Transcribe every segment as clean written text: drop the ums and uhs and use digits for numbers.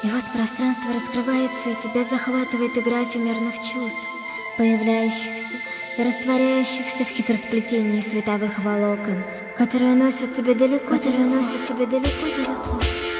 И вот пространство раскрывается, и тебя захватывает игра эфемерных чувств, появляющихся и растворяющихся в хитросплетении световых волокон, которые носят тебя далеко, далеко.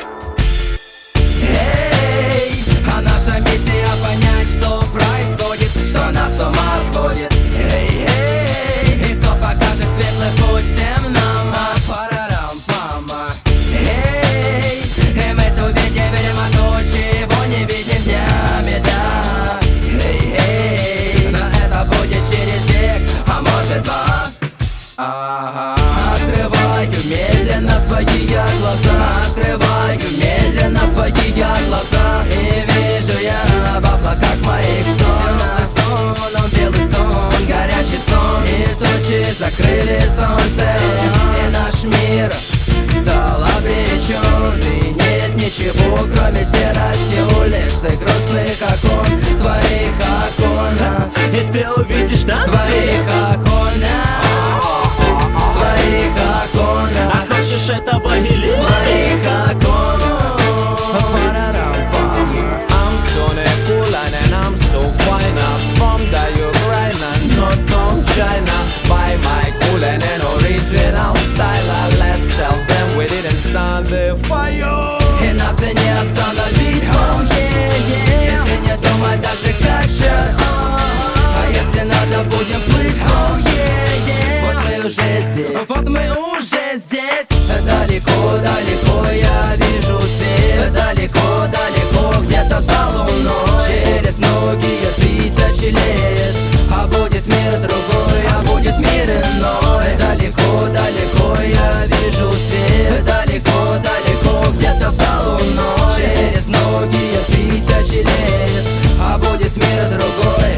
Эй, а наша миссия понять, что происходит, что нас с ума сводит. Эй, эй, и кто покажет светлый путь всем нам, парарам-пама. Эй, и мы тут видим то, чего не видим днями, да. Эй, эй, но это будет через век, а может два. Открываю медленно свои я глаза, открываю медленно свои я глаза, и вижу я в облаках моих сон. Темный сон, он белый сон, горячий сон, и тучи закрыли солнце, и наш мир стал обречен. И нет ничего, кроме серости улиц и грустных окон, твоих окон. И ты увидишь там твоих окон, твоих окон. А хочешь этого или твоих окон. I'm so cool and I'm so fine. I'm from the Ukraine and not from China. Buy my cool and an original style. Let's tell them we didn't start the fire. И нас и не остановить, oh yeah, yeah. И ты не думай даже как сейчас, а если надо будем плыть, oh yeah, yeah. Вот мы уже здесь, вот мы уже здесь. Далеко, далеко я вижу свет, далеко, далеко где-то за луной. Через многие тысячи лет, а будет мир другой, а будет мир иной. Далеко, далеко я вижу свет, далеко, далеко где-то за луной. Через многие тысячи лет, а будет мир другой.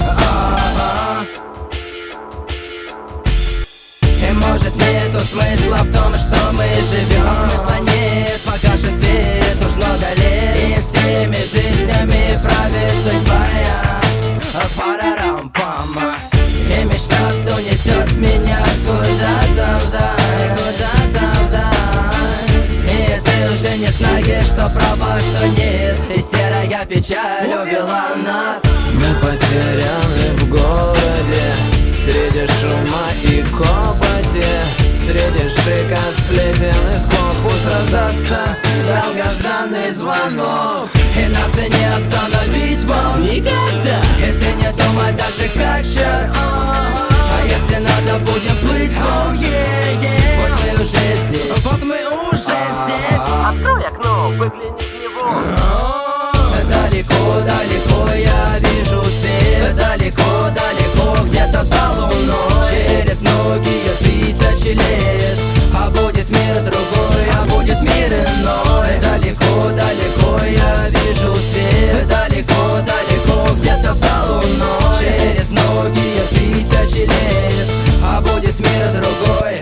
И может нету смысла в том, что мы живем. Смысла нет, погашен свет уж много лет, и всеми жизнями правит судьба. Парарам-пама. И мечта унесет меня куда-то вдаль, куда-то вдаль. И ты уже не знаешь, что права, что нет, и серая печаль увела нас. Мы потеряны в городе, среди шума и копоти, среди шика сплетен и сквот. Пусть раздастся долгожданный звонок, и нас и не остановить вам никогда. И ты не думай даже как сейчас, а если надо будем плыть, oh yeah, yeah. Вот мы уже здесь, вот мы уже здесь. Открой окно, выгляни в него. Далеко, далеко я вижу свет, далеко, далеко где-то за луной. Через многие тысячи лет, а будет мир другой, а будет мир иной. Далеко, далеко я вижу свет, далеко, далеко где-то за луной. Через многие тысячи лет, а будет мир другой.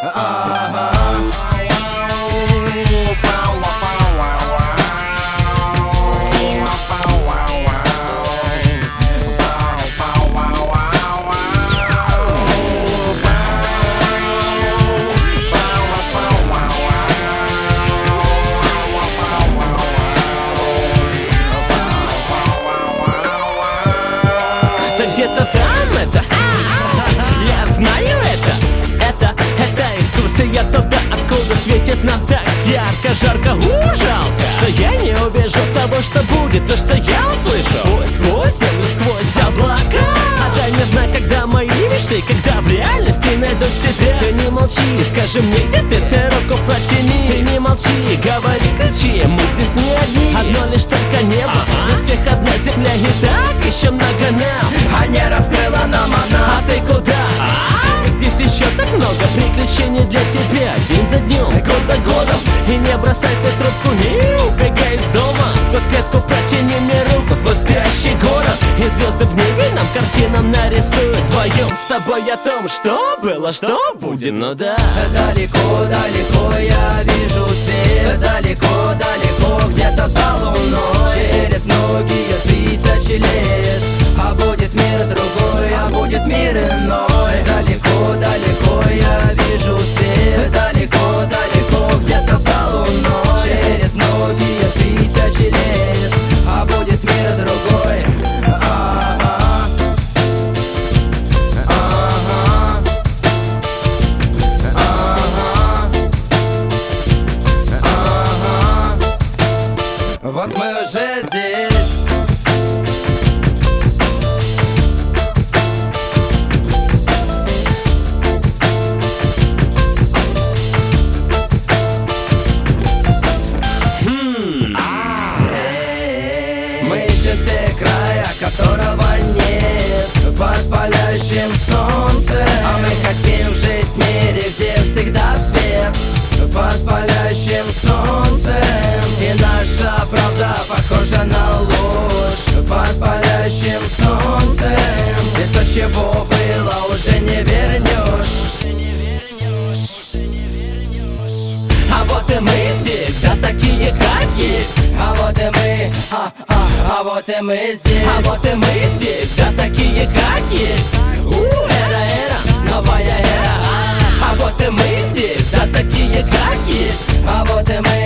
Где-то там это, я знаю это экскурсия туда, откуда светит нам так ярко, жарко, жалко, что я не увижу того, что будет, то, что я услышу сквозь землю, сквозь облака. Отдай мне знак, когда мои мечты, когда в реальности найдут себя. Ты не молчи, скажи мне, где ты руку протяни. Ты не молчи, говори, кричи, мы здесь не одни. Одно лишь только небо, для всех одна земля, и так еще много нам. А не раскрыла нам она. А ты куда? Здесь еще так много приключений для тебя. День за днем, год за годом. И не бросай ты трубку, не убегай из дома. Сквозь клетку протяни мне руку, сквозь спящий город. И звезды в небе нам картина нарисуют вдвоем с тобой о том, что было, что будет, ну да. Далеко, далеко я вижу свет, далеко, далеко где-то за луной. Через многие тысячи лет, а будет мир другой, а будет мир иной. Далеко, далеко я вижу свет, далеко, далеко где-то за луной. Через многие тысячи лет. вот мы уже здесь. Мы ищем все края, которого нет, под палящим солнцем. А мы хотим жить в мире, где всегда свет, под палящим солнцем. И наша правда похожа на ложь, под палящим солнцем. И то, чего было, уже не вернешь. А вот и мы здесь, да такие как есть. А вот и мы, а вот и мы здесь. А вот и мы здесь, да такие как есть. Эра, новая эра. А вот и мы здесь, да такие как есть. А вот и мы.